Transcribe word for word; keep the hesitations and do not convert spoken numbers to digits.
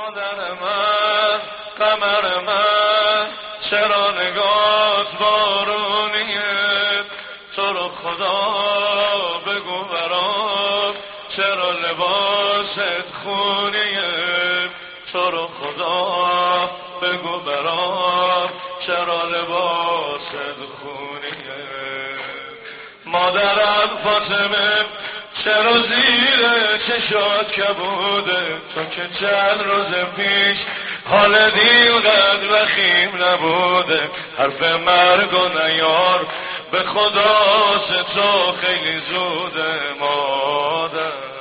مادر من قمر من چرا نگات بارونیه، تو رو خدا بگو برام چرا لباست خونیه، تو رو خدا بگو برام چرا لباست خونیه. مادرم فاطمه چرا زیر چشات کبوده، تو که چند روز پیش حال دیل قد وخیم نبوده، حرف مرگ و نیار به خدا تو خیلی زوده مادر.